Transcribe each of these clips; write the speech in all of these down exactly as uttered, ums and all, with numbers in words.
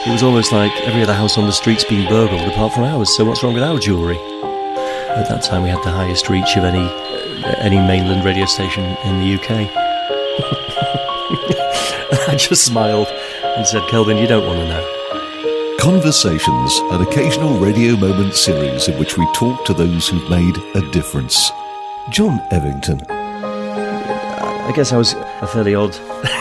It was almost like every other house on the street's been burgled apart from ours, so what's wrong with our jewellery? At that time we had the highest reach of any any mainland radio station in the U K. I just smiled and said, Kelvin, you don't want to know. Conversations, an occasional radio moment series in which we talk to those who've made a difference. John Evington. I guess I was a fairly odd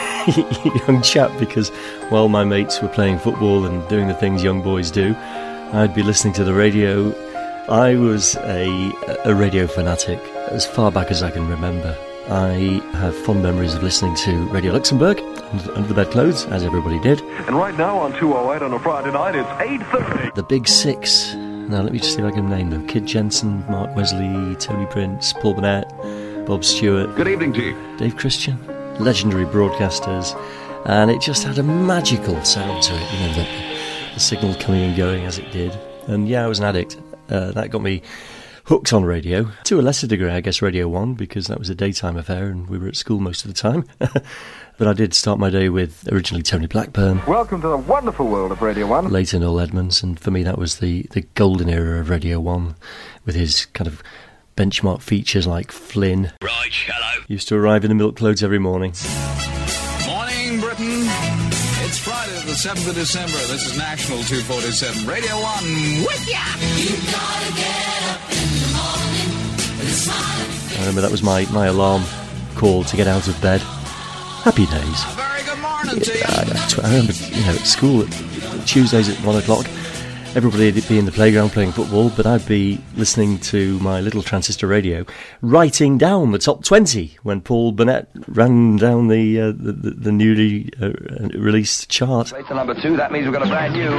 young chap because while my mates were playing football and doing the things young boys do, I'd be listening to the radio. I was a, a radio fanatic as far back as I can remember. I have fond memories of listening to Radio Luxembourg under, under the bedclothes, as everybody did. And right now on two oh eight on a Friday night, it's eight thirty. The Big Six. Now let me just see if I can name them. Kid Jensen, Mark Wesley, Tony Prince, Paul Burnett, Bob Stewart. Good evening to you. Dave Christian. Legendary broadcasters. And it just had a magical sound to it, you know, the, the signal coming and going as it did. And yeah, I was an addict. Uh, that got me hooked on radio. To a lesser degree, I guess, Radio one, because that was a daytime affair and we were at school most of the time. But I did start my day with originally Tony Blackburn. Welcome to the wonderful world of Radio one. Later Noel Edmonds, and for me that was the, the golden era of Radio one, with his kind of benchmark features like Flynn. Right, hello. Used to arrive in the milk clothes every morning. Morning, Britain. It's Friday the seventh of December. This is National two forty-seven. Radio one with ya. You gotta get up in the morning with a smile. I remember that was my, my alarm call to get out of bed. Happy days. A very good morning to you. I, I remember, you know, at school, at Tuesdays at one o'clock, everybody would be in the playground playing football, but I'd be listening to my little transistor radio, writing down the top twenty when Paul Burnett ran down the uh, the, the newly uh, released chart. Wait till number two, that means we've got a brand new.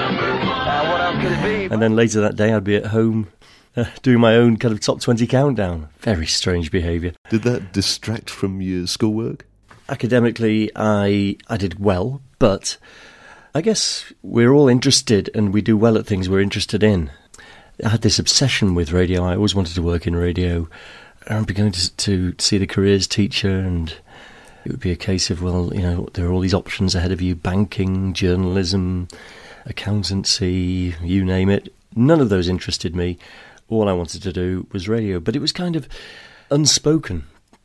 Uh, what else could it be? And then later that day I'd be at home uh, doing my own kind of top twenty countdown. Very strange behaviour. Did that distract from your schoolwork? Academically, I I did well, but I guess we're all interested and we do well at things we're interested in. I had this obsession with radio. I always wanted to work in radio. I'm beginning to, to see the careers teacher, and it would be a case of, well, you know, there are all these options ahead of you: banking, journalism, accountancy, you name it. None of those interested me. All I wanted to do was radio. But it was kind of unspoken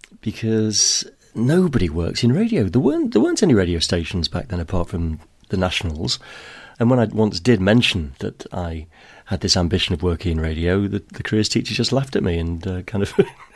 because nobody works in radio. There weren't there weren't any radio stations back then apart from the Nationals. And when I once did mention that I had this ambition of working in radio, the, the careers teacher just laughed at me and uh, kind of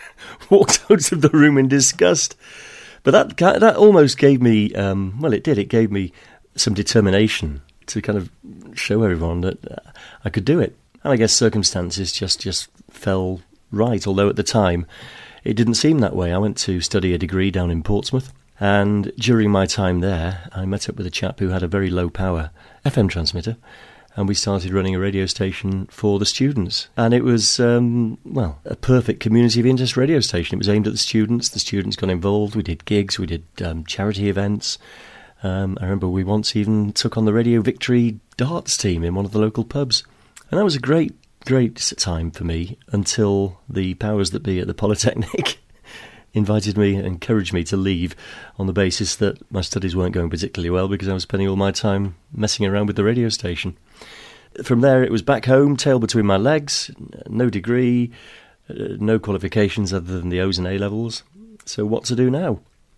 walked out of the room in disgust. But that that almost gave me, um, well, it did, it gave me some determination to kind of show everyone that uh, I could do it. And I guess circumstances just, just fell right, although at the time it didn't seem that way. I went to study a degree down in Portsmouth, and during my time there, I met up with a chap who had a very low-power F M transmitter, and we started running a radio station for the students. And it was, um, well, a perfect community of interest radio station. It was aimed at the students. The students got involved. We did gigs. We did um, charity events. Um, I remember we once even took on the Radio Victory darts team in one of the local pubs. And that was a great, great time for me until the powers that be at the Polytechnic invited me and encouraged me to leave on the basis that my studies weren't going particularly well because I was spending all my time messing around with the radio station. From there, it was back home, tail between my legs, no degree, uh, no qualifications other than the O's and A levels. So what to do now?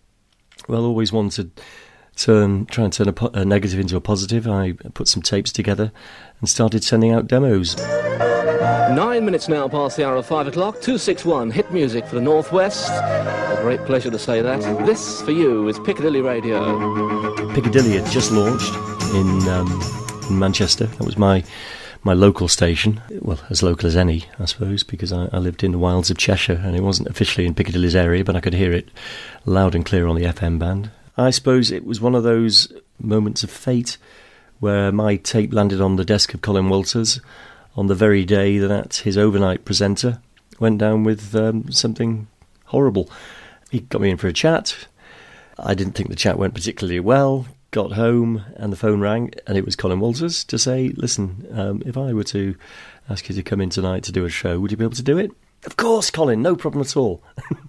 Well, always wanted to turn, try and turn a, po- a negative into a positive. I put some tapes together and started sending out demos. Nine minutes now past the hour of five o'clock. two sixty-one hit music for the Northwest. A great pleasure to say that. This, for you, is Piccadilly Radio. Piccadilly had just launched in, um, in Manchester. That was my my local station. Well, as local as any, I suppose, because I, I lived in the wilds of Cheshire, and it wasn't officially in Piccadilly's area, but I could hear it loud and clear on the F M band. I suppose it was one of those moments of fate where my tape landed on the desk of Colin Walters on the very day that his overnight presenter went down with um, something horrible. He got me in for a chat. I didn't think the chat went particularly well. Got home and the phone rang, and it was Colin Walters to say, listen, um, if I were to ask you to come in tonight to do a show, would you be able to do it? Of course, Colin, no problem at all.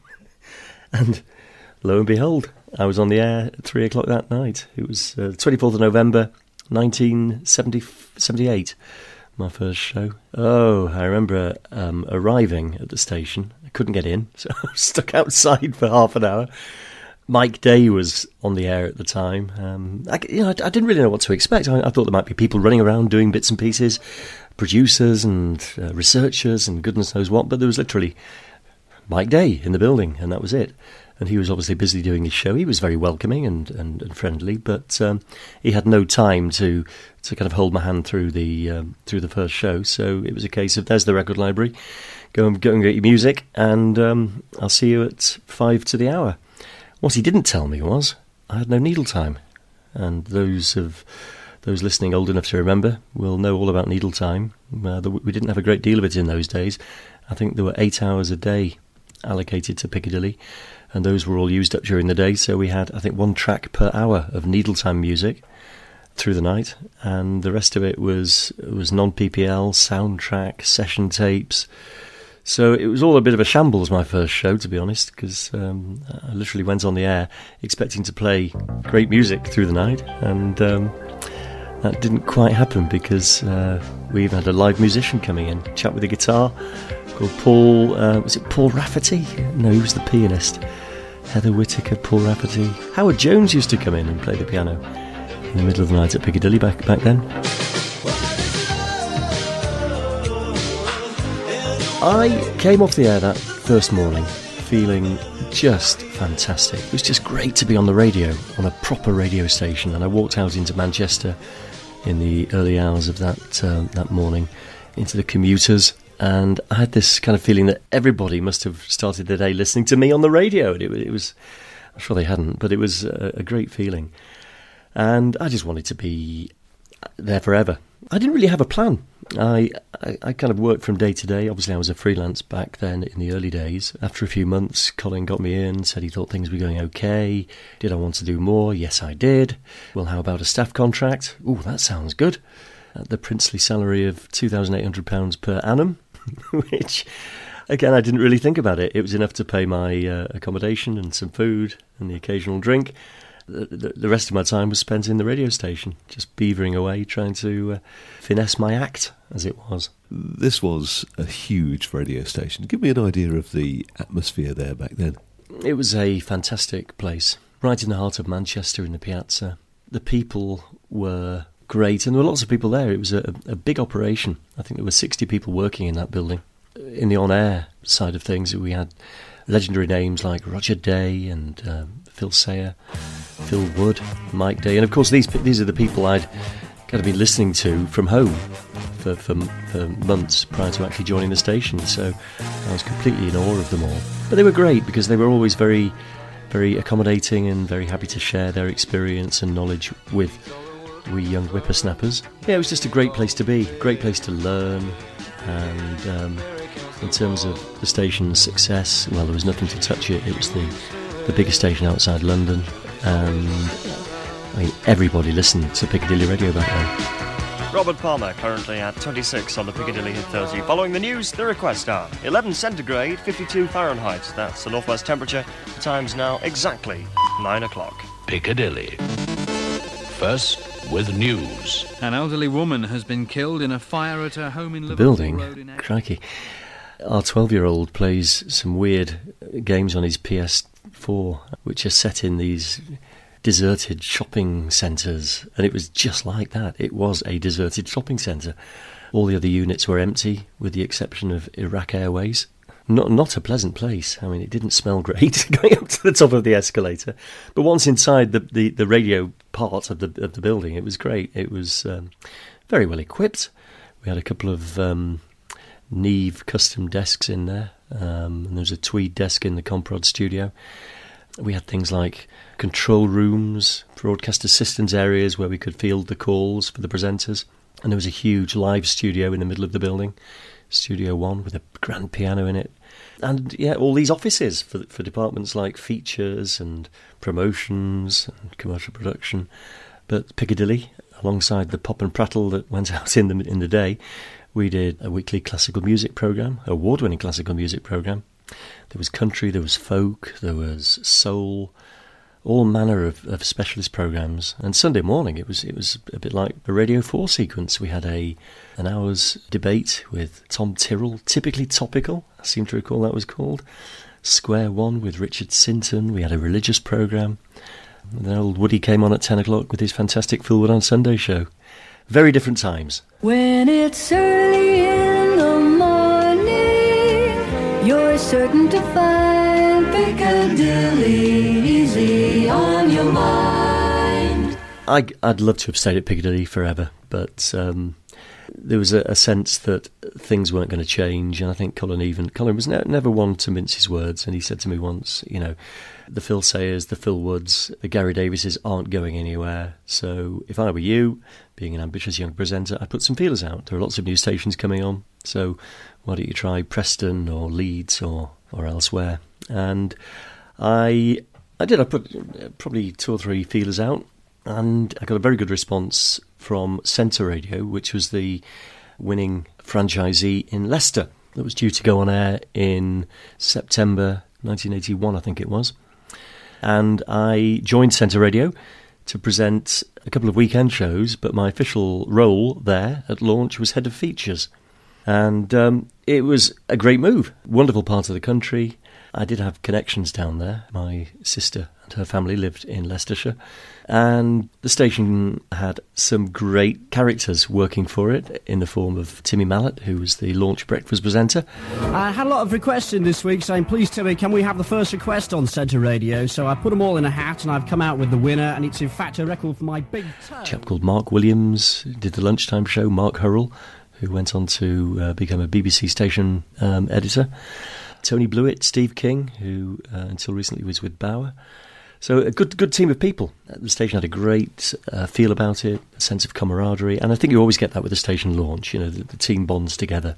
And lo and behold, I was on the air at three o'clock that night. It was uh, twenty-fourth of November, nineteen seventy-eight, my first show. Oh, I remember um, arriving at the station. I couldn't get in, so I was stuck outside for half an hour. Mike Day was on the air at the time. Um, I, you know, I, I didn't really know what to expect. I, I thought there might be people running around doing bits and pieces, producers and uh, researchers and goodness knows what, but there was literally Mike Day in the building, and that was it. And he was obviously busy doing his show. He was very welcoming and, and, and friendly, but um, he had no time to to kind of hold my hand through the um, through the first show. So it was a case of, there's the record library, go and, go and get your music, and um, I'll see you at five to the hour. What he didn't tell me was I had no needle time, and those of those listening old enough to remember will know all about needle time. Uh, the, we didn't have a great deal of it in those days. I think there were eight hours a day allocated to Piccadilly, and those were all used up during the day, so we had, I think, one track per hour of needle time music through the night, and the rest of it was was non-P P L, soundtrack, session tapes. So it was all a bit of a shambles, my first show, to be honest, because um, I literally went on the air expecting to play great music through the night, and um, that didn't quite happen, because uh, we even had a live musician coming in, chap with a guitar, called Paul, uh, was it Paul Rafferty? No, he was the pianist. Heather Whittaker, Paul Rafferty. Howard Jones used to come in and play the piano in the middle of the night at Piccadilly back back then. I came off the air that first morning feeling just fantastic. It was just great to be on the radio, on a proper radio station, and I walked out into Manchester in the early hours of that uh, that morning, into the commuters, and I had this kind of feeling that everybody must have started their day listening to me on the radio, and it, it was, I'm sure they hadn't, but it was a, a great feeling, and I just wanted to be there forever. I didn't really have a plan. I, I, I kind of worked from day to day. Obviously, I was a freelance back then in the early days. After a few months, Colin got me in, said he thought things were going okay. Did I want to do more? Yes, I did. Well, how about a staff contract? Ooh, that sounds good. At the princely salary of two thousand eight hundred pounds per annum, which, again, I didn't really think about it. It was enough to pay my uh, accommodation and some food and the occasional drink. The, the rest of my time was spent in the radio station, just beavering away, trying to uh, finesse my act, as it was. This was a huge radio station. Give me an idea of the atmosphere there back then. It was a fantastic place, right in the heart of Manchester, in the Piazza. The people were great, and there were lots of people there. It was a, a big operation. I think there were sixty people working in that building. In the on-air side of things, we had legendary names like Roger Day and um, Phil Sayer, Phil Wood, Mike Day, and of course these these are the people I'd kind of been listening to from home for, for for months prior to actually joining the station. So I was completely in awe of them all. But they were great because they were always very, very accommodating and very happy to share their experience and knowledge with we young whippersnappers. Yeah, it was just a great place to be, great place to learn, and um, in terms of the station's success, well, there was nothing to touch it. It was the the biggest station outside London, and I mean, everybody listened to Piccadilly Radio back then. Robert Palmer currently at twenty-six on the Piccadilly Hit thirty. Following the news, the request hour. eleven centigrade, fifty-two Fahrenheit. That's the northwest temperature. The time's now exactly nine o'clock. Piccadilly. First with news. An elderly woman has been killed in a fire at her home in The Liverpool building, Road in crikey. Our twelve-year-old plays some weird games on his P S four, which are set in these deserted shopping centres, and it was just like that. It was a deserted shopping centre. All the other units were empty, with the exception of Iraq Airways. Not not a pleasant place. I mean, it didn't smell great going up to the top of the escalator. But once inside the, the, the radio part of the of the building, it was great. It was um, very well equipped. We had a couple of um, Neve custom desks in there, um, and there was a tweed desk in the Comprod studio. We had things like control rooms, broadcast assistance areas where we could field the calls for the presenters, and there was a huge live studio in the middle of the building, Studio One, with a grand piano in it, and yeah, all these offices for for departments like features and promotions and commercial production. But Piccadilly, alongside the pop and prattle that went out in the in the day, we did a weekly classical music programme, award-winning classical music programme. There was country, there was folk, there was soul, all manner of, of specialist programmes. And Sunday morning, it was it was a bit like a Radio four sequence. We had a an hour's debate with Tom Tyrrell, typically topical, I seem to recall that was called. Square One with Richard Sinton. We had a religious programme. And then old Woody came on at ten o'clock with his fantastic Phil Wood on Sunday show. Very different times. When it's early in the morning, you're certain to find Piccadilly easy on your mind. I, I'd love to have stayed at Piccadilly forever, but um, there was a, a sense that things weren't going to change, and I think Colin even... Colin was ne- never one to mince his words, and he said to me once, you know, the Phil Sayers, the Phil Woods, the Gary Davises aren't going anywhere, so if I were you, being an ambitious young presenter, I'd put some feelers out. There are lots of new stations coming on, so why don't you try Preston or Leeds or, or elsewhere? And I I did. I put probably two or three feelers out, and I got a very good response from Centre Radio, which was the winning franchisee in Leicester that was due to go on air in September nineteen eighty-one, I think it was. And I joined Centre Radio to present a couple of weekend shows, but my official role there at launch was head of features. And um, it was a great move. Wonderful part of the country. I did have connections down there. My sister and her family lived in Leicestershire. And the station had some great characters working for it in the form of Timmy Mallett, who was the launch breakfast presenter. I had a lot of requests in this week saying, please Timmy, can we have the first request on Centre Radio? So I put them all in a hat and I've come out with the winner, and it's in fact a record for my big toe. A chap called Mark Williams did the lunchtime show, Mark Hurrell, who went on to uh, become a B B C station um, editor. Tony Blewett, Steve King, who uh, until recently was with Bauer. So a good good team of people. The station had a great uh, feel about it, a sense of camaraderie, and I think you always get that with a station launch, you know, the, the team bonds together.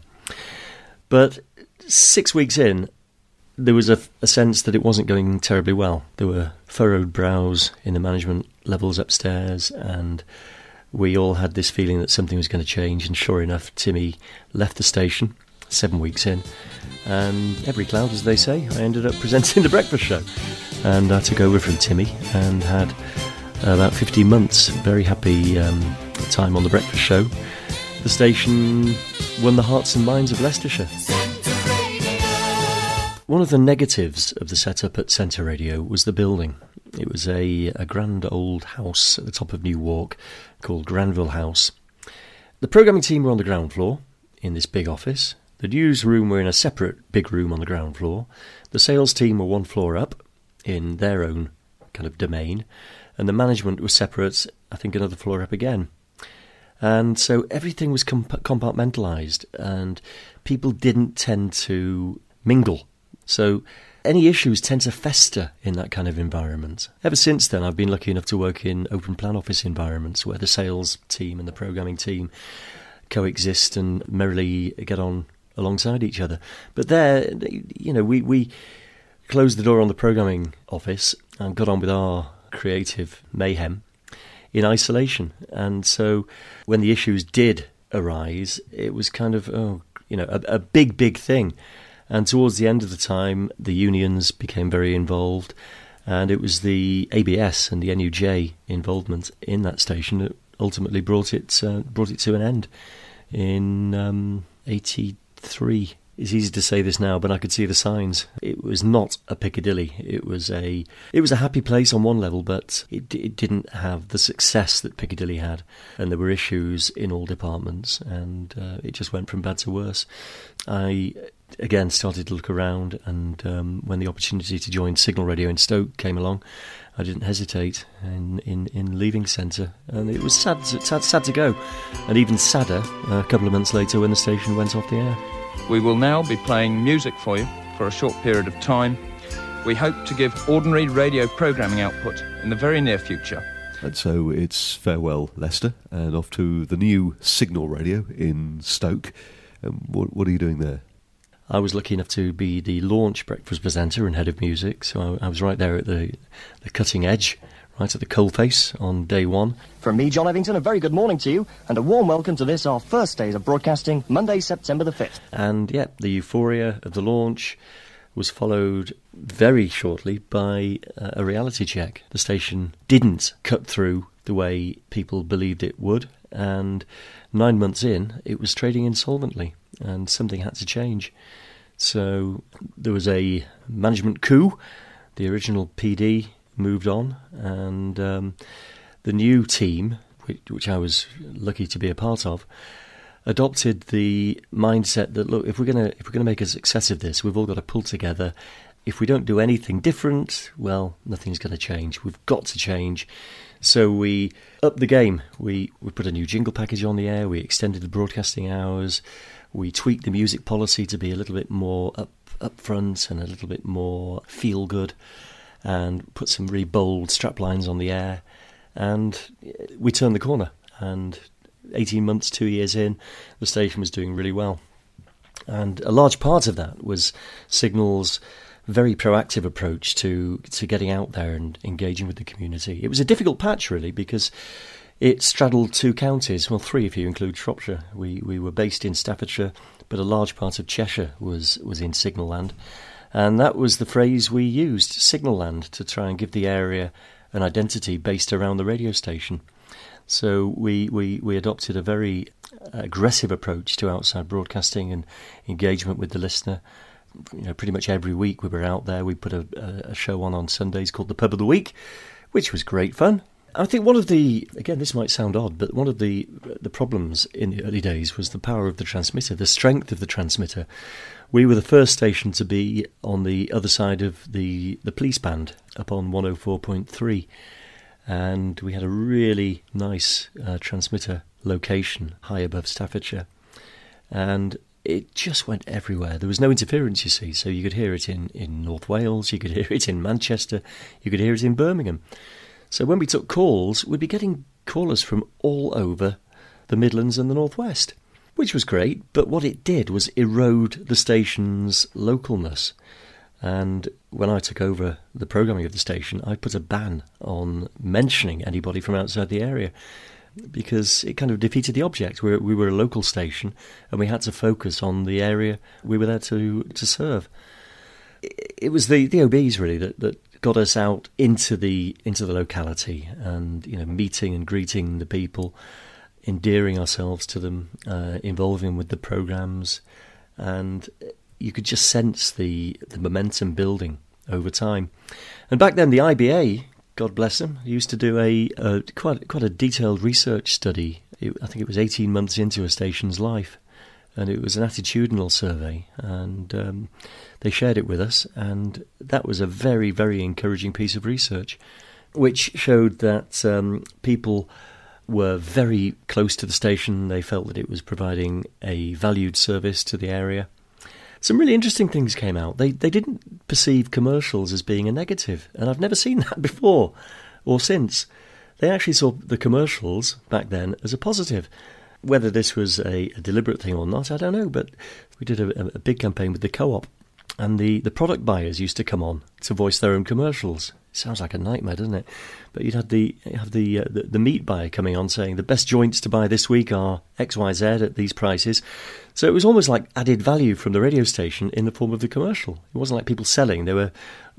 But six weeks in, there was a, a sense that it wasn't going terribly well. There were furrowed brows in the management levels upstairs, and we all had this feeling that something was going to change, and sure enough, Timmy left the station seven weeks in, and every cloud, as they say, I ended up presenting the breakfast show, and I took over from Timmy and had about fifteen months very happy um, time on the breakfast show. The station won the hearts and minds of Leicestershire. One of the negatives of the setup at Centre Radio was the building. It was a, a grand old house at the top of New Walk called Granville House. The programming team were on the ground floor in this big office. The newsroom were in a separate big room on the ground floor. The sales team were one floor up in their own kind of domain. And the management was separate, I think, another floor up again. And so everything was comp- compartmentalised, and people didn't tend to mingle. So any issues tend to fester in that kind of environment. Ever since then, I've been lucky enough to work in open plan office environments where the sales team and the programming team coexist and merrily get on alongside each other. But there, you know, we, we closed the door on the programming office and got on with our creative mayhem in isolation. And so when the issues did arise, it was kind of, oh, you know, a, a big, big thing. And towards the end of the time, the unions became very involved, and it was the A B S and the N U J involvement in that station that ultimately brought it uh, brought it to an end in um, eighty-three. It's easy to say this now, but I could see the signs. It was not a Piccadilly. It was a it was a happy place on one level, but it, it didn't have the success that Piccadilly had, and there were issues in all departments, and uh, it just went from bad to worse. I again started to look around, and um, when the opportunity to join Signal Radio in Stoke came along, I didn't hesitate in, in, in leaving Centre, and it was sad, sad, sad to go, and even sadder a couple of months later when the station went off the air. We will now be playing music for you for a short period of time. We hope to give ordinary radio programming output in the very near future. And so it's farewell Leicester and off to the new Signal Radio in Stoke. Um, what, what are you doing there? I was lucky enough to be the launch breakfast presenter and head of music, so I, I was right there at the, the cutting edge, right at the coalface on day one. From me, John Evington, a very good morning to you, and a warm welcome to this, our first days of broadcasting, Monday, September the fifth. And, yeah, the euphoria of the launch was followed very shortly by uh, a reality check. The station didn't cut through the way people believed it would, and nine months in, it was trading insolvently, and something had to change. So there was a management coup. The original P D moved on, and um, the new team, which, which I was lucky to be a part of, adopted the mindset that, look, if we're gonna if we're gonna make a success of this, we've all got to pull together. If we don't do anything different, well, nothing's going to change. We've got to change. So we upped the game. We we put a new jingle package on the air. We extended the broadcasting hours. We tweaked the music policy to be a little bit more up up front and a little bit more feel good, and put some really bold strap lines on the air. And we turned the corner. And eighteen months, two years in, the station was doing really well. And a large part of that was Signal's very proactive approach to to getting out there and engaging with the community. It was a difficult patch, really, because it straddled two counties, well, three if you include Shropshire. We we were based in Staffordshire, but a large part of Cheshire was, was in Signal Land. And that was the phrase we used, Signal Land, to try and give the area an identity based around the radio station. So we, we, we adopted a very aggressive approach to outside broadcasting and engagement with the listener. You know, pretty much every week we were out there. We put a, a show on on Sundays called The Pub of the Week, which was great fun. I think one of the, again, this might sound odd, but one of the the problems in the early days was the power of the transmitter, the strength of the transmitter. We were the first station to be on the other side of the, the police band, up on one oh four point three. And we had a really nice uh, transmitter location high above Staffordshire. And it just went everywhere. There was no interference, you see, so you could hear it in, in North Wales, you could hear it in Manchester, you could hear it in Birmingham. So when we took calls, we'd be getting callers from all over the Midlands and the North West, which was great, but what it did was erode the station's localness. And when I took over the programming of the station, I put a ban on mentioning anybody from outside the area, because it kind of defeated the object. We were, we were a local station, and we had to focus on the area we were there to, to serve. It, it was the, the O Bs, really, that, that got us out into the into the locality, and you know, meeting and greeting the people, endearing ourselves to them, uh, involving them with the programmes, and you could just sense the, the momentum building over time. And back then, the I B A, God bless them, used to do a, a quite quite a detailed research study. It, I think it was eighteen months into a station's life, and it was an attitudinal survey, and um, they shared it with us, and that was a very, very encouraging piece of research, which showed that um, people were very close to the station. They felt that it was providing a valued service to the area. Some really interesting things came out. They they didn't perceive commercials as being a negative, and I've never seen that before or since. They actually saw the commercials back then as a positive. Whether this was a, a deliberate thing or not, I don't know, but we did a, a big campaign with the Co-op, and the, the product buyers used to come on to voice their own commercials. Sounds like a nightmare, doesn't it? But you'd have the you'd have the, uh, the the meat buyer coming on saying the best joints to buy this week are X Y Z at these prices. So it was almost like added value from the radio station in the form of the commercial. It wasn't like people selling; they were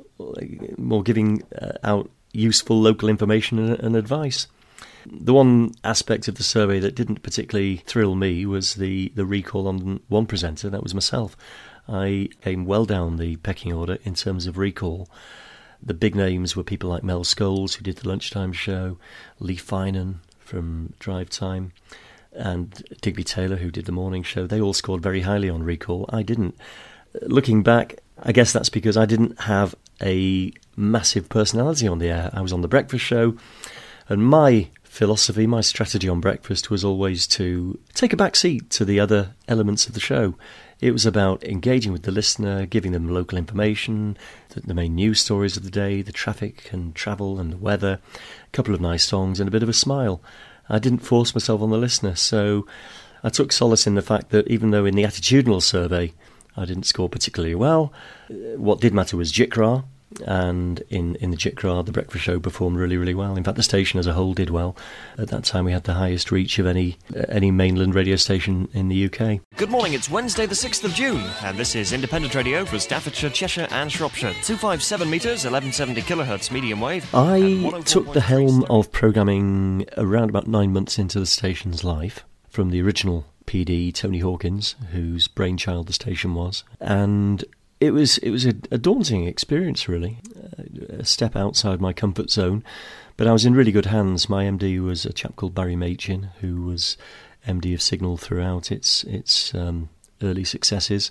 more giving uh, out useful local information and, and advice. The one aspect of the survey that didn't particularly thrill me was the, the recall on one presenter. That was myself. I came well down the pecking order in terms of recall. The big names were people like Mel Scholes, who did the lunchtime show, Lee Finan from Drive Time, and Digby Taylor, who did the morning show. They all scored very highly on recall. I didn't. Looking back, I guess that's because I didn't have a massive personality on the air. I was on the breakfast show, and my philosophy, my strategy on breakfast was always to take a back seat to the other elements of the show. It was about engaging with the listener, giving them local information, the, the main news stories of the day, the traffic and travel and the weather, a couple of nice songs and a bit of a smile. I didn't force myself on the listener, so I took solace in the fact that even though in the attitudinal survey I didn't score particularly well, what did matter was J I C R A, and in, in the Chitkrad, the breakfast show performed really, really well. In fact, the station as a whole did well. At that time, we had the highest reach of any uh, any mainland radio station in the U K. Good morning, it's Wednesday the sixth of June, and this is Independent Radio for Staffordshire, Cheshire and Shropshire. two fifty-seven metres, eleven seventy kilohertz medium wave. I took the helm of programming around about nine months into the station's life, from the original P D, Tony Hawkins, whose brainchild the station was, and it was it was a, a daunting experience, really, a step outside my comfort zone, but I was in really good hands. My M D was a chap called Barry Machin, who was M D of Signal throughout its its um, early successes,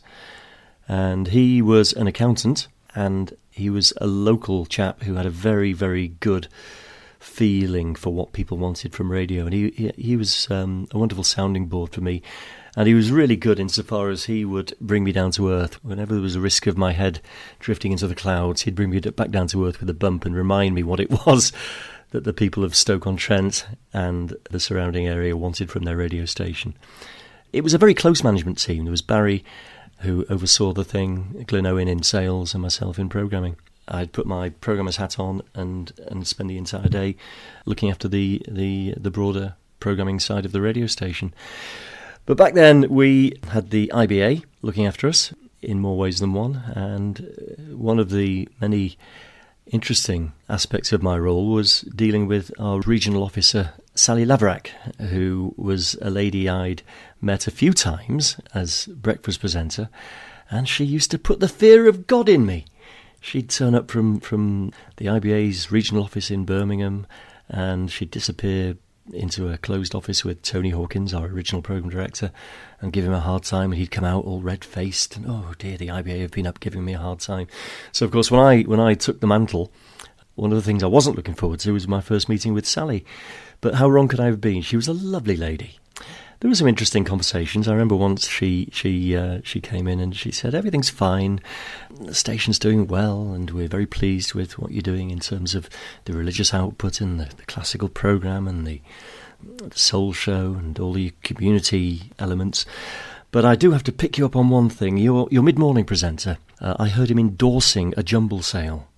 and he was an accountant, and he was a local chap who had a very, very good feeling for what people wanted from radio, and he he, he was um, a wonderful sounding board for me, and he was really good insofar as he would bring me down to earth. Whenever there was a risk of my head drifting into the clouds, he'd bring me back down to earth with a bump and remind me what it was that the people of Stoke-on-Trent and the surrounding area wanted from their radio station. It was a very close management team. There was Barry, who oversaw the thing, Glyn Owen in sales, and myself in programming. I'd put my programmer's hat on and, and spend the entire day looking after the, the, the broader programming side of the radio station. But back then we had the I B A looking after us in more ways than one, and one of the many interesting aspects of my role was dealing with our regional officer, Sally Laverack, who was a lady I'd met a few times as breakfast presenter, and she used to put the fear of God in me. She'd turn up from, from the I B A's regional office in Birmingham, and she'd disappear into a closed office with Tony Hawkins, our original programme director, and give him a hard time, and he'd come out all red-faced, and oh dear, the I B A have been up giving me a hard time. So of course when I when I took the mantle, one of the things I wasn't looking forward to was my first meeting with Sally. But how wrong could I have been? She was a lovely lady. There were some interesting conversations. I remember once she she uh, she came in and she said, everything's fine, the station's doing well, and we're very pleased with what you're doing in terms of the religious output and the, the classical programme and the, the soul show and all the community elements. But I do have to pick you up on one thing. Your, your mid-morning presenter, uh, I heard him endorsing a jumble sale.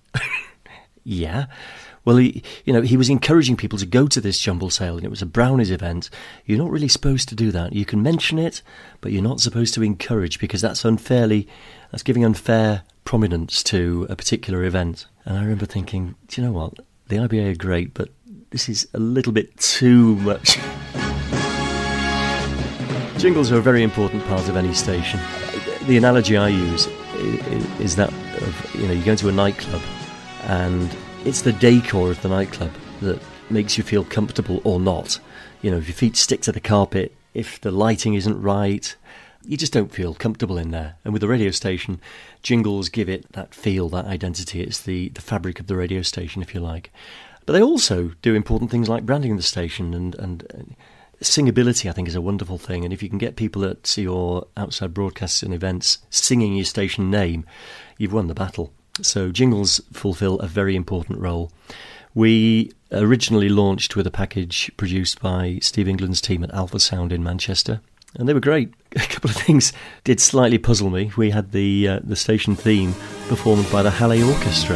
Yeah. Well, he, you know, he was encouraging people to go to this jumble sale, and it was a brownies event. You're not really supposed to do that. You can mention it, but you're not supposed to encourage, because that's unfairly, that's giving unfair prominence to a particular event. And I remember thinking, do you know what? The I B A are great, but this is a little bit too much. Jingles are a very important part of any station. The analogy I use is, is that of, you know, you go into a nightclub, and it's the decor of the nightclub that makes you feel comfortable or not. You know, if your feet stick to the carpet, if the lighting isn't right, you just don't feel comfortable in there. And with the radio station, jingles give it that feel, that identity. It's the, the fabric of the radio station, if you like. But they also do important things like branding the station, and, and, and singability, I think, is a wonderful thing. And if you can get people at your outside broadcasts and events singing your station name, you've won the battle. So jingles fulfil a very important role. We originally launched with a package produced by Steve England's team at Alpha Sound in Manchester, and they were great. A couple of things did slightly puzzle me. We had the uh, the station theme performed by the Halle Orchestra.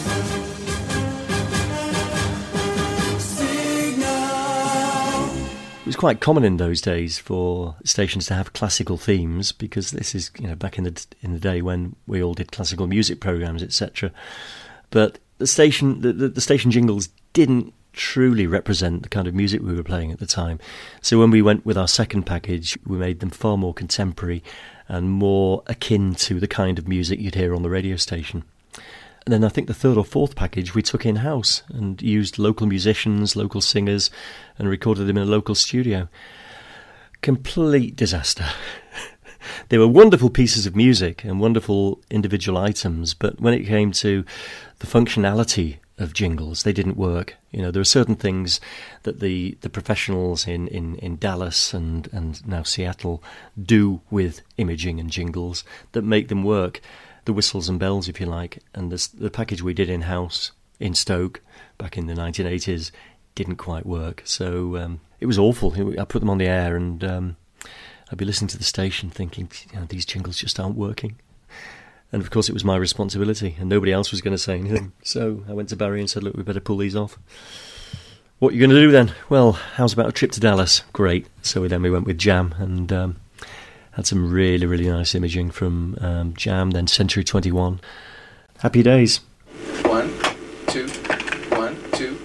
It was quite common in those days for stations to have classical themes, because this is, you know, back in the in the day when we all did classical music programs, et cetera. But the station the, the, the station jingles didn't truly represent the kind of music we were playing at the time. So when we went with our second package, we made them far more contemporary and more akin to the kind of music you'd hear on the radio station. And then I think the third or fourth package we took in-house and used local musicians, local singers, and recorded them in a local studio. Complete disaster. They were wonderful pieces of music and wonderful individual items, but when it came to the functionality of jingles, they didn't work. You know, there are certain things that the, the professionals in, in, in Dallas and, and now Seattle do with imaging and jingles that make them work. The whistles and bells, if you like, and the, the package we did in-house in Stoke back in the nineteen eighties didn't quite work. So um, it was awful. I put them on the air, and um, I'd be listening to the station thinking, you know, these jingles just aren't working. And of course it was my responsibility, and nobody else was going to say anything. So I went to Barry and said, look, we better pull these off. What are you going to do then? Well, how's about a trip to Dallas? Great. So then we went with Jam, and um, had some really, really nice imaging from um, Jam, then Century twenty-one. Happy days. One, two, one, two.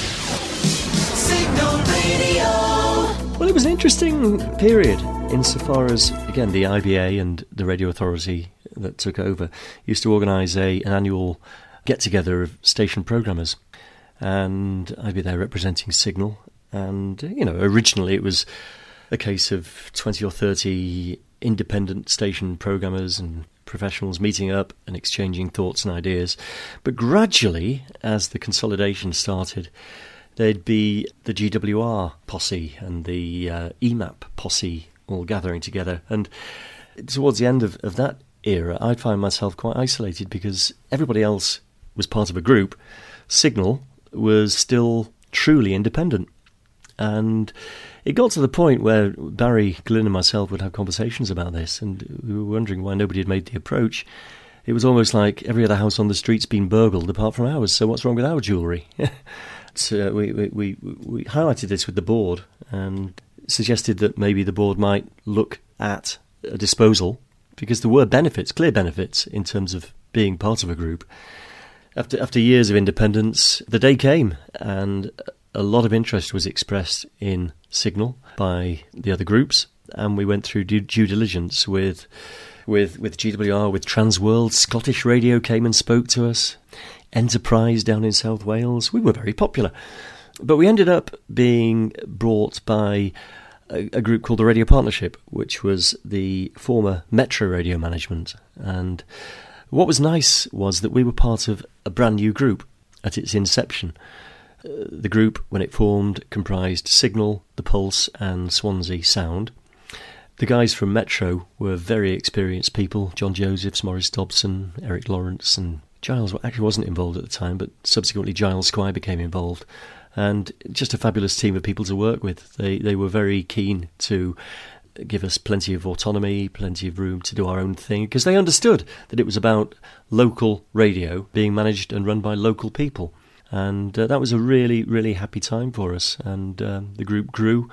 Signal Radio. Well, it was an interesting period insofar as, again, the I B A and the Radio Authority that took over used to organise a an annual get-together of station programmers. And I'd be there representing Signal. And, you know, originally it was a case of twenty or thirty independent station programmers and professionals meeting up and exchanging thoughts and ideas. But gradually, as the consolidation started, there'd be the G W R posse and the uh, E M A P posse all gathering together. And towards the end of, of that era, I'd find myself quite isolated because everybody else was part of a group. Signal was still truly independent. And it got to the point where Barry, Glyn and myself would have conversations about this, and we were wondering why nobody had made the approach. It was almost like every other house on the street's been burgled apart from ours, so what's wrong with our jewellery? So we, we, we, we highlighted this with the board and suggested that maybe the board might look at a disposal, because there were benefits, clear benefits, in terms of being part of a group. After after years of independence, the day came, and a lot of interest was expressed in Signal by the other groups, and we went through due, due diligence with with with G W R, with Transworld. Scottish Radio came and spoke to us. Enterprise down in South Wales. We were very popular. But we ended up being brought by a, a group called the Radio Partnership, which was the former Metro Radio Management. And what was nice was that we were part of a brand new group at its inception. Uh, the group, when it formed, comprised Signal, The Pulse and Swansea Sound. The guys from Metro were very experienced people. John Josephs, Maurice Dobson, Eric Lawrence, and Giles actually wasn't involved at the time, but subsequently Giles Squire became involved. And just a fabulous team of people to work with. They they were very keen to give us plenty of autonomy, plenty of room to do our own thing, because they understood that it was about local radio being managed and run by local people. And uh, that was a really, really happy time for us. And um, the group grew,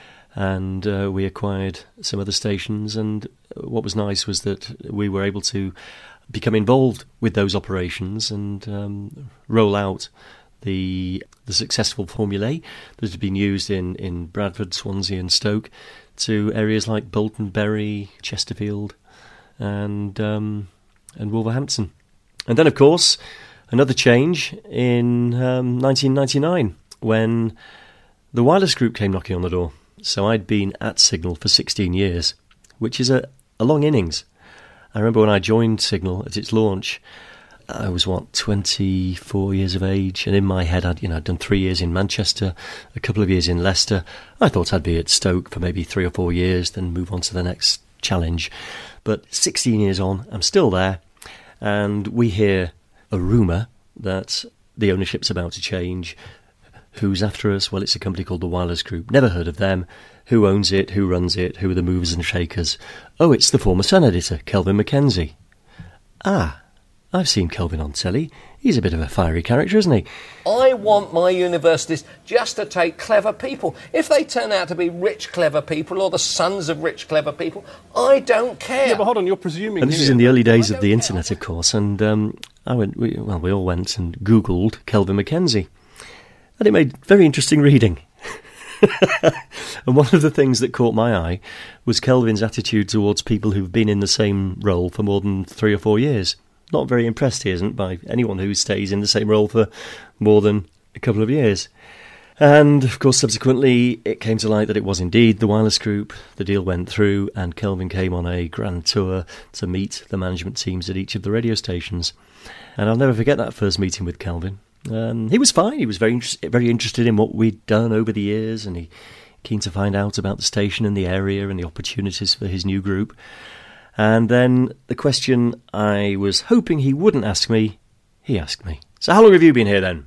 and uh, we acquired some other stations. And what was nice was that we were able to become involved with those operations and um, roll out the the successful formulae that had been used in, in Bradford, Swansea and Stoke to areas like Bolton, Bury, Chesterfield and um, and Wolverhampton. And then, of course, another change in um, nineteen ninety-nine when the Wireless Group came knocking on the door. So I'd been at Signal for sixteen years, which is a, a long innings. I remember when I joined Signal at its launch, I was, what, twenty-four years of age, and in my head, I'd, you know, I'd done three years in Manchester, a couple of years in Leicester. I thought I'd be at Stoke for maybe three or four years, then move on to the next challenge. But sixteen years on, I'm still there, and we hear a rumour that the ownership's about to change. Who's after us? Well, it's a company called the Wireless Group. Never heard of them. Who owns it? Who runs it? Who are the movers and shakers? Oh, it's the former Sun editor, Kelvin Mackenzie. Ah, I've seen Kelvin on telly. He's a bit of a fiery character, isn't he? I want my universities just to take clever people. If they turn out to be rich, clever people, or the sons of rich, clever people, I don't care. Yeah, but hold on, you're presuming... And this is in the early days of the internet, of course, and um, I went. We, well, we all went and Googled Kelvin Mackenzie. And it made very interesting reading. And one of the things that caught my eye was Kelvin's attitude towards people who've been in the same role for more than three or four years. Not very impressed, he isn't, by anyone who stays in the same role for more than a couple of years. And, of course, subsequently, it came to light that it was indeed the Wireless Group. The deal went through, and Kelvin came on a grand tour to meet the management teams at each of the radio stations. And I'll never forget that first meeting with Kelvin. Um, he was fine. He was very inter- very interested in what we'd done over the years, and he keen to find out about the station and the area and the opportunities for his new group. And then the question I was hoping he wouldn't ask me, he asked me. So how long have you been here then?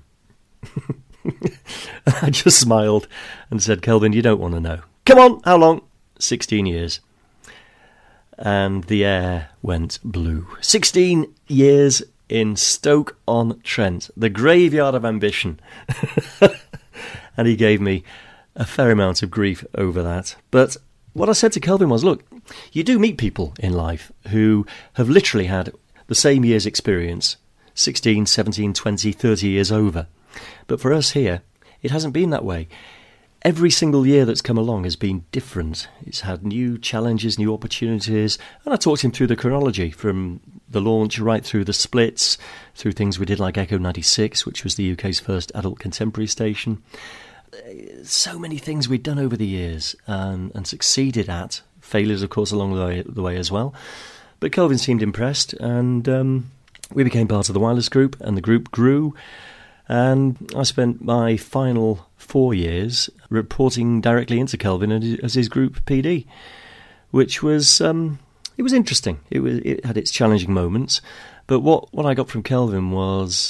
I just smiled and said, Kelvin, you don't want to know. Come on, how long? sixteen years. and the air went blue. sixteen years in Stoke-on-Trent, the graveyard of ambition. And he gave me a fair amount of grief over that. But what I said to Kelvin was, look, you do meet people in life who have literally had the same year's experience, sixteen, seventeen, twenty, thirty years over. But for us here, it hasn't been that way. Every single year that's come along has been different. It's had new challenges, new opportunities. And I talked him through the chronology from the launch right through the splits, through things we did like Echo ninety-six, which was the U K's first adult contemporary station. So many things we'd done over the years and, and succeeded at. Failures, of course, along the way, the way as well. But Kelvin seemed impressed, and um, we became part of the Wireless Group, and the group grew. And I spent my final four years reporting directly into Kelvin as his group P D, which was um, it was interesting. It was it had its challenging moments, but what, what I got from Kelvin was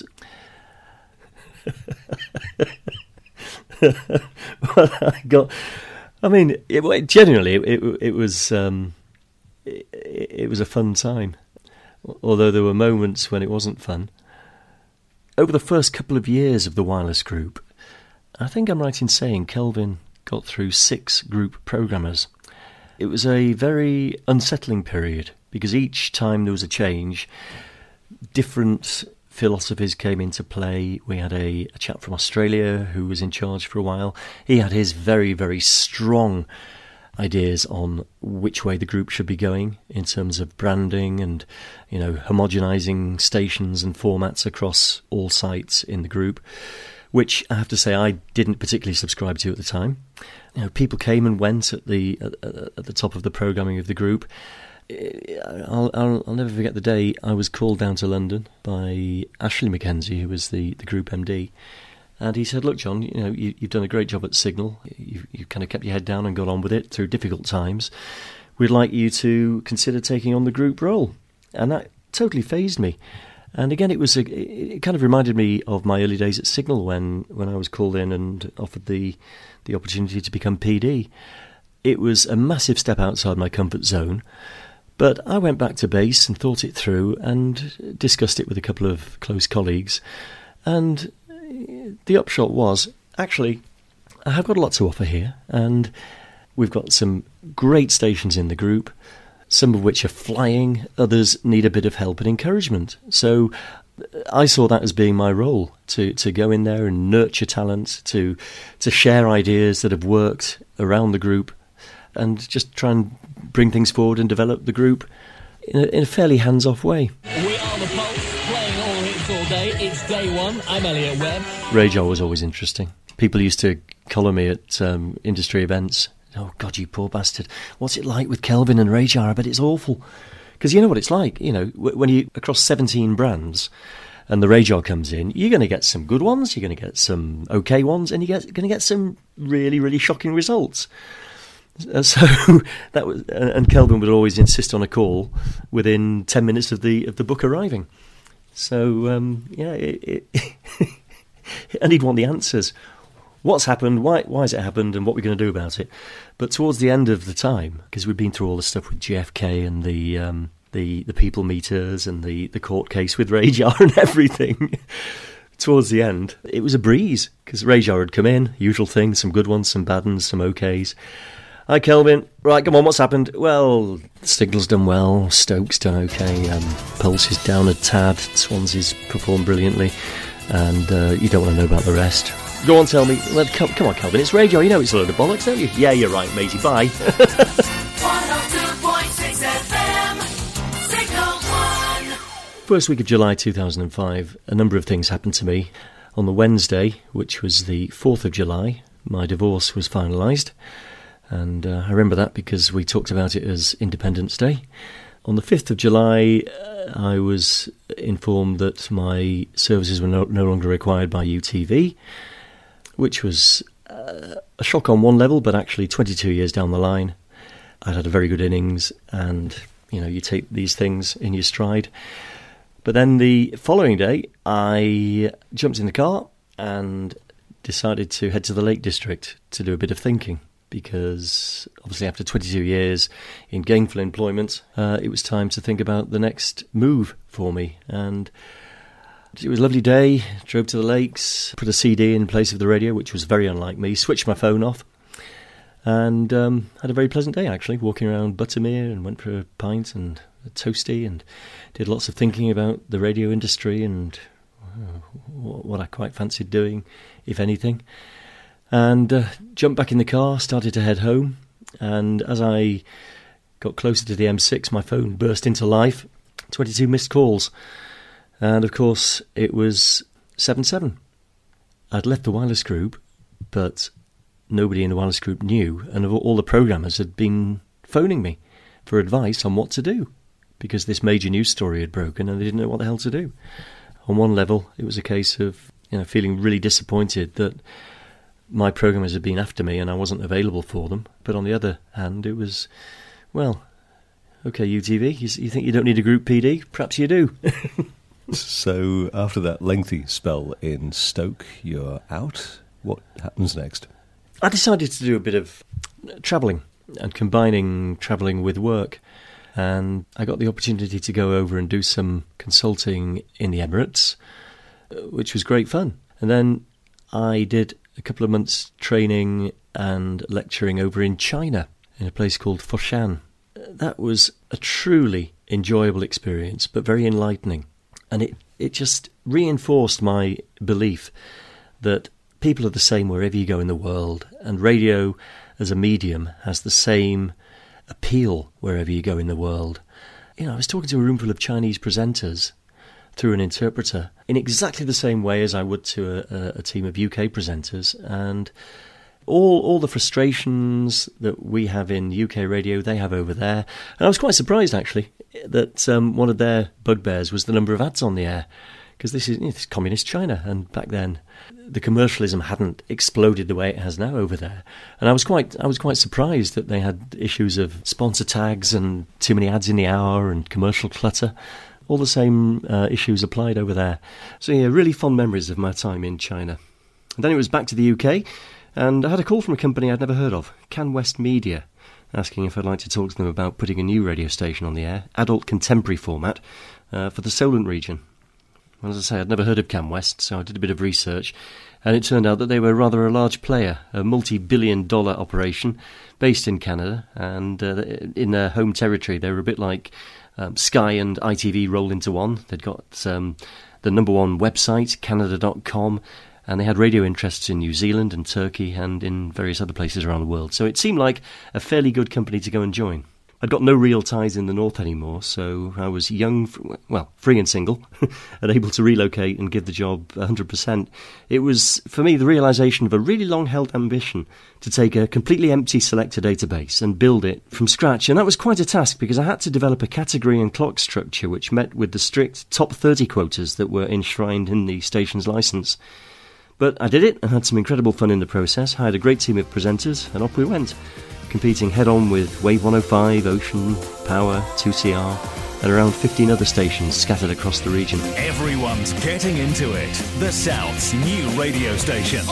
what I got. I mean, it, genuinely, it it, it was um, it, it was a fun time, although there were moments when it wasn't fun. Over the first couple of years of the Wireless Group, I think I'm right in saying Kelvin got through six group programmers. It was a very unsettling period because each time there was a change, different philosophies came into play. We had a, a chap from Australia who was in charge for a while. He had his very, very strong ideas on which way the group should be going in terms of branding and, you know, homogenizing stations and formats across all sites in the group, which I have to say I didn't particularly subscribe to at the time. You know, people came and went at the at, at the top of the programming of the group. I'll, I'll, I'll never forget the day I was called down to London by Ashley Mackenzie, who was the, the group M D. And he said, look, John, you know, you, you've done a great job at Signal. You've, you've kind of kept your head down and got on with it through difficult times. We'd like you to consider taking on the group role. And that totally fazed me. And again, it was a, it kind of reminded me of my early days at Signal when, when I was called in and offered the, the opportunity to become P D. It was a massive step outside my comfort zone. But I went back to base and thought it through and discussed it with a couple of close colleagues. And the upshot was, actually, I have got a lot to offer here, and we've got some great stations in the group, some of which are flying, others need a bit of help and encouragement. So I saw that as being my role, to, to go in there and nurture talent, to to share ideas that have worked around the group, and just try and bring things forward and develop the group in a, in a fairly hands-off way. We are the Pulse, playing all hits all day. It's day one. I'm Elliot Webb. Radar was always interesting. People used to collar me at um, industry events. Oh, God, you poor bastard. What's it like with Kelvin and Radar? I bet it's awful. Because you know what it's like. You know, when you across seventeen brands and the Radar comes in, you're going to get some good ones, you're going to get some okay ones, and you're going to get some really, really shocking results. Uh, so that was, uh, and Kelvin would always insist on a call within ten minutes of the of the book arriving. So um, yeah, it, it and he'd want the answers. What's happened? Why why has it happened? And what we're going to do about it? But towards the end of the time, because we'd been through all the stuff with J F K and the um, the the people meters and the the court case with Radar and everything. Towards the end, it was a breeze because Radar had come in, usual thing, some good ones, some bad ones, some okays. Hi, Kelvin. Right, come on, what's happened? Well, Signal's done well, Stoke's done okay, um, Pulse is down a tad, Swansea's performed brilliantly, and uh, you don't want to know about the rest. Go on, tell me. Well, come, come on, Kelvin, it's Radar, you know it's a load of bollocks, don't you? Yeah, you're right, matey, bye. one oh two point six F M, Signal One. First week of July two thousand five, a number of things happened to me. On the Wednesday, which was the fourth of July, my divorce was finalised. And uh, I remember that because we talked about it as Independence Day. On the fifth of July, uh, I was informed that my services were no, no longer required by U T V, which was uh, a shock on one level, but actually twenty-two years down the line, I'd had a very good innings, and, you know, you take these things in your stride. But then the following day, I jumped in the car and decided to head to the Lake District to do a bit of thinking. because obviously after twenty-two years in gainful employment, uh, it was time to think about the next move for me. And it was a lovely day, drove to the lakes, put a C D in place of the radio, which was very unlike me, switched my phone off, and um, had a very pleasant day, actually, walking around Buttermere, and went for a pint and a toasty, and did lots of thinking about the radio industry and uh, what I quite fancied doing, if anything. And uh, jumped back in the car, started to head home, and as I got closer to the M six, my phone burst into life, twenty-two missed calls, and of course it was seven seven. I'd left the wireless group, but nobody in the wireless group knew, and all the programmers had been phoning me for advice on what to do, because this major news story had broken and they didn't know what the hell to do. On one level, it was a case of, you know, feeling really disappointed that my programmers had been after me and I wasn't available for them. But on the other hand, it was, well, okay, U T V, you, you think you don't need a group P D? Perhaps you do. So after that lengthy spell in Stoke, you're out. What happens next? I decided to do a bit of travelling and combining travelling with work. And I got the opportunity to go over and do some consulting in the Emirates, which was great fun. And then I did a couple of months training and lecturing over in China in a place called Foshan. That was a truly enjoyable experience, but very enlightening. And it, it just reinforced my belief that people are the same wherever you go in the world, and radio as a medium has the same appeal wherever you go in the world. You know, I was talking to a room full of Chinese presenters through an interpreter in exactly the same way as I would to a, a team of U K presenters, and all all the frustrations that we have in U K radio, they have over there. And I was quite surprised, actually, that um, one of their bugbears was the number of ads on the air, because this is, you know, this is communist China, and back then the commercialism hadn't exploded the way it has now over there. And I was quite I was quite surprised that they had issues of sponsor tags and too many ads in the hour and commercial clutter. All the same uh, issues applied over there. So yeah, really fond memories of my time in China. And then it was back to the U K, and I had a call from a company I'd never heard of, CanWest Media, asking if I'd like to talk to them about putting a new radio station on the air, adult contemporary format, uh, for the Solent region. Well, as I say, I'd never heard of CanWest, so I did a bit of research, and it turned out that they were rather a large player, a multi-billion dollar operation based in Canada, and uh, in their home territory. They were a bit like um, Sky and I T V rolled into one. They'd got um, the number one website, Canada dot com, and they had radio interests in New Zealand and Turkey and in various other places around the world. So it seemed like a fairly good company to go and join. I'd got no real ties in the north anymore, so I was young, well, free and single, and able to relocate and give the job one hundred percent. It was, for me, the realisation of a really long-held ambition to take a completely empty selector database and build it from scratch. And that was quite a task, because I had to develop a category and clock structure which met with the strict top thirty quotas that were enshrined in the station's licence. But I did it and had some incredible fun in the process, hired a great team of presenters, and off we went, competing head-on with Wave one oh five, Ocean, Power, two C R, and around fifteen other stations scattered across the region. Everyone's getting into it. The South's new radio station.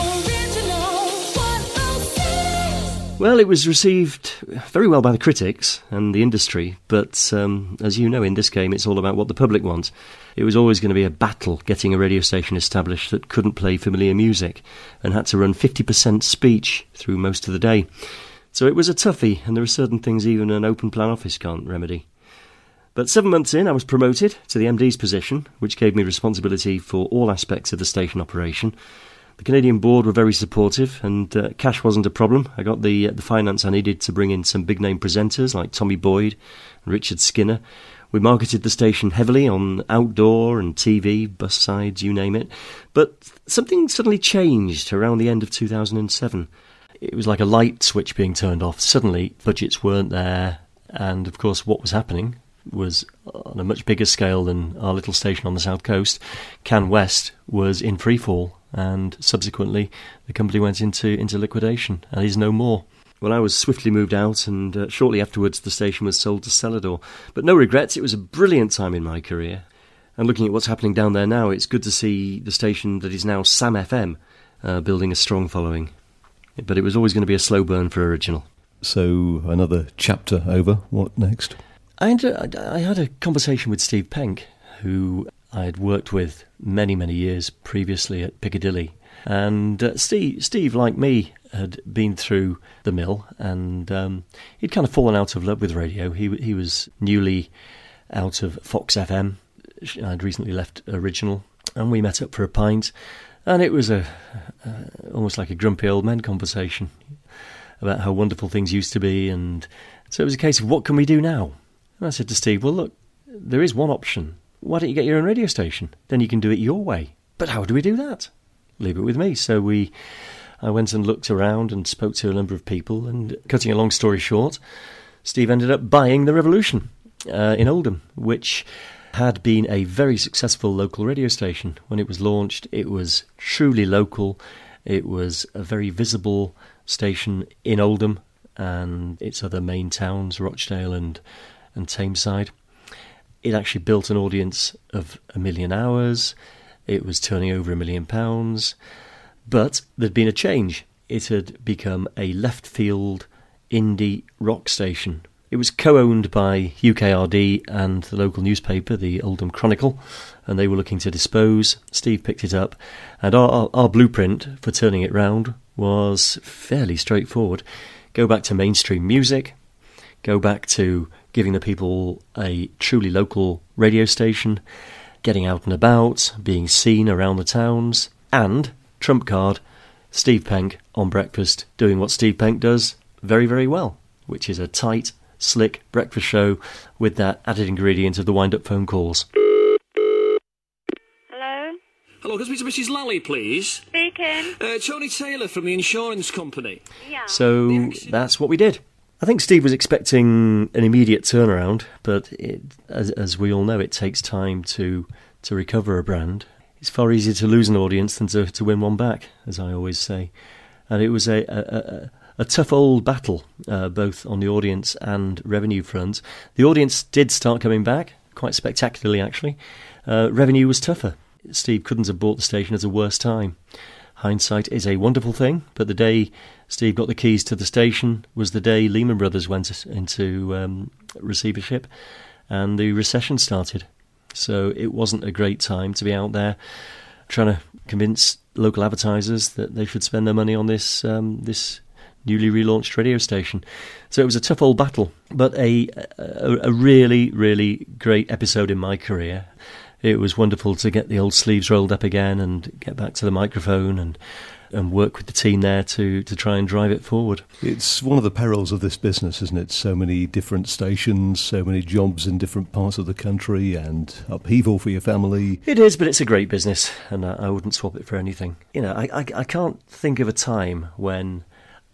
Well, it was received very well by the critics and the industry, but um, as you know, in this game, it's all about what the public wants. It was always going to be a battle getting a radio station established that couldn't play familiar music and had to run fifty percent speech through most of the day. So it was a toughie, and there are certain things even an open plan office can't remedy. But seven months in, I was promoted to the M D's position, which gave me responsibility for all aspects of the station operation. The Canadian board were very supportive, and uh, cash wasn't a problem. I got the uh, the finance I needed to bring in some big-name presenters like Tommy Boyd and Richard Skinner. We marketed the station heavily on outdoor and T V, bus sides, you name it. But something suddenly changed around the end of two thousand seven. It was like a light switch being turned off. Suddenly, budgets weren't there, and of course what was happening was on a much bigger scale than our little station on the south coast. CanWest was in freefall, and subsequently the company went into, into liquidation and is no more. Well, I was swiftly moved out, and uh, shortly afterwards the station was sold to Celador. But no regrets, it was a brilliant time in my career. And looking at what's happening down there now, it's good to see the station that is now Sam F M uh, building a strong following. But it was always going to be a slow burn for original. So another chapter over. What next? I, had- I had a conversation with Steve Penk, who I had worked with many, many years previously at Piccadilly. And uh, Steve, Steve, like me, had been through the mill, and um, he'd kind of fallen out of love with radio. He he was newly out of Fox F M. I'd recently left Original, and we met up for a pint, and it was a uh, almost like a grumpy old men conversation about how wonderful things used to be. And so it was a case of, what can we do now? And I said to Steve, well, look, there is one option. Why don't you get your own radio station? Then you can do it your way. But how do we do that? Leave it with me. So we, I went and looked around and spoke to a number of people, and cutting a long story short, Steve ended up buying the Revolution uh, in Oldham, which had been a very successful local radio station. When it was launched, it was truly local. It was a very visible station in Oldham and its other main towns, Rochdale and, and Tameside. It actually built an audience of a million hours. It was turning over a million pounds. But there'd been a change. It had become a left-field indie rock station. It was co-owned by U K R D and the local newspaper, the Oldham Chronicle, and they were looking to dispose. Steve picked it up, and our, our, our blueprint for turning it round was fairly straightforward. Go back to mainstream music, go back to giving the people a truly local radio station, getting out and about, being seen around the towns, and, trump card, Steve Penk on breakfast, doing what Steve Penk does very, very well, which is a tight, slick breakfast show with that added ingredient of the wind-up phone calls. Hello? Hello, can I speak to Missus Lally, please? Speaking. Uh, Tony Taylor from the insurance company. Yeah. So that's what we did. I think Steve was expecting an immediate turnaround, but it, as, as we all know, it takes time to to recover a brand. It's far easier to lose an audience than to, to win one back, as I always say. And it was a, a, a, a tough old battle, uh, both on the audience and revenue front. The audience did start coming back, quite spectacularly actually. Uh, revenue was tougher. Steve couldn't have bought the station at a worse time. Hindsight is a wonderful thing, but the day Steve got the keys to the station was the day Lehman Brothers went into um, receivership and the recession started. So it wasn't a great time to be out there trying to convince local advertisers that they should spend their money on this um, this newly relaunched radio station. So it was a tough old battle, but a, a, a really, really great episode in my career. It was wonderful to get the old sleeves rolled up again and get back to the microphone and and work with the team there to, to try and drive it forward. It's one of the perils of this business, isn't it? So many different stations, so many jobs in different parts of the country, and upheaval for your family. It is, but it's a great business, and I, I wouldn't swap it for anything. You know, I, I, I can't think of a time when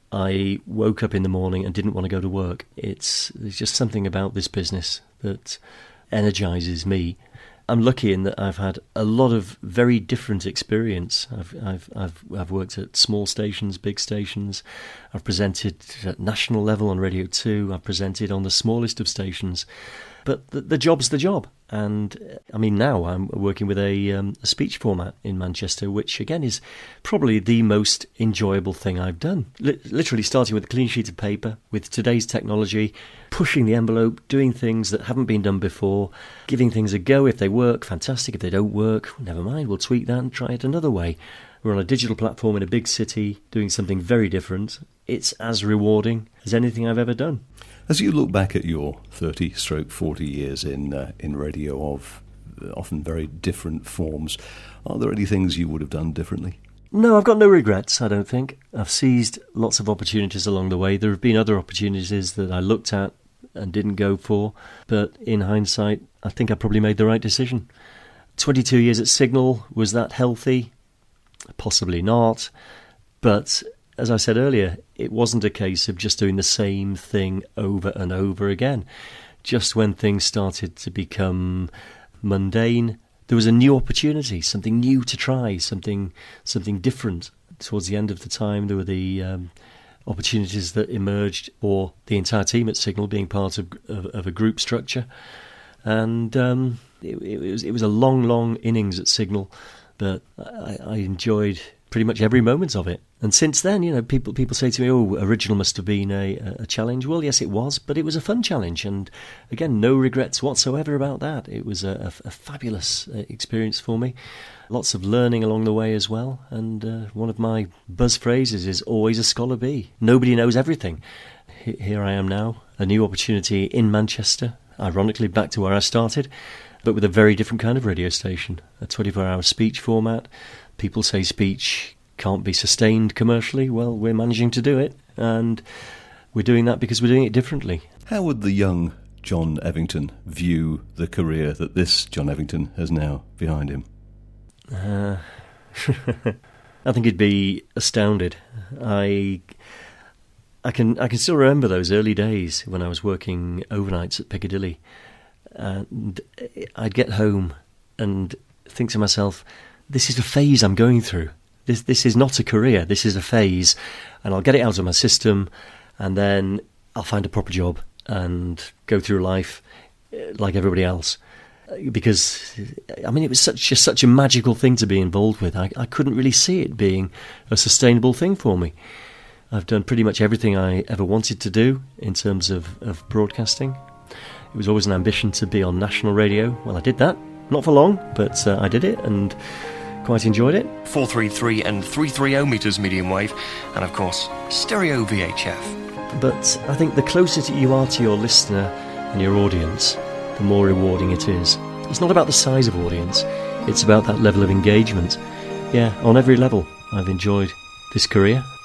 I woke up in the morning and didn't want to go to work. It's there's just something about this business that energises me. I'm lucky in that I've had a lot of very different experience. I've I've I've I've worked at small stations, big stations. I've presented at national level on Radio two. I've presented on the smallest of stations. But the, the job's the job. And, I mean, now I'm working with a, um, a speech format in Manchester, which, again, is probably the most enjoyable thing I've done. L- literally starting with a clean sheet of paper, with today's technology, pushing the envelope, doing things that haven't been done before, giving things a go. If they work, fantastic. If they don't work, never mind, we'll tweak that and try it another way. We're on a digital platform in a big city, doing something very different. It's as rewarding as anything I've ever done. As you look back at your thirty stroke forty years in uh, in radio of often very different forms, are there any things you would have done differently? No, I've got no regrets, I don't think. I've seized lots of opportunities along the way. There have been other opportunities that I looked at and didn't go for, but in hindsight, I think I probably made the right decision. twenty-two years at Signal, was that healthy? Possibly not, but as I said earlier, it wasn't a case of just doing the same thing over and over again. Just when things started to become mundane, there was a new opportunity, something new to try, something something different. Towards the end of the time, there were the um, opportunities that emerged, or the entire team at Signal being part of of, of a group structure, and um, it, it was it was a long, long innings at Signal, but I, I enjoyed pretty much every moment of it. And since then, you know, people people say to me, oh, original must have been a, a challenge. Well, yes, it was, but it was a fun challenge. And again, no regrets whatsoever about that. It was a, a, a fabulous experience for me. Lots of learning along the way as well. And uh, one of my buzz phrases is always a scholar be. Nobody knows everything. H- here I am now, a new opportunity in Manchester, ironically back to where I started, but with a very different kind of radio station, a twenty-four hour speech format. People say speech can't be sustained commercially. Well, we're managing to do it, and we're doing that because we're doing it differently. How would the young John Evington view the career that this John Evington has now behind him? Uh, I think he'd be astounded. I, I can, I can still remember those early days when I was working overnights at Piccadilly, and I'd get home and think to myself, this is a phase I'm going through. This this is not a career. This is a phase, and I'll get it out of my system, and then I'll find a proper job and go through life like everybody else. Because, I mean, it was such just such a magical thing to be involved with. I, I couldn't really see it being a sustainable thing for me. I've done pretty much everything I ever wanted to do in terms of, of broadcasting. It was always an ambition to be on national radio. Well, I did that. Not for long, but uh, I did it, and quite enjoyed it. four thirty-three and three thirty metres medium wave, and of course, stereo V H F. But I think the closer to you are to your listener and your audience, the more rewarding it is. It's not about the size of audience, it's about that level of engagement. Yeah, on every level, I've enjoyed this career.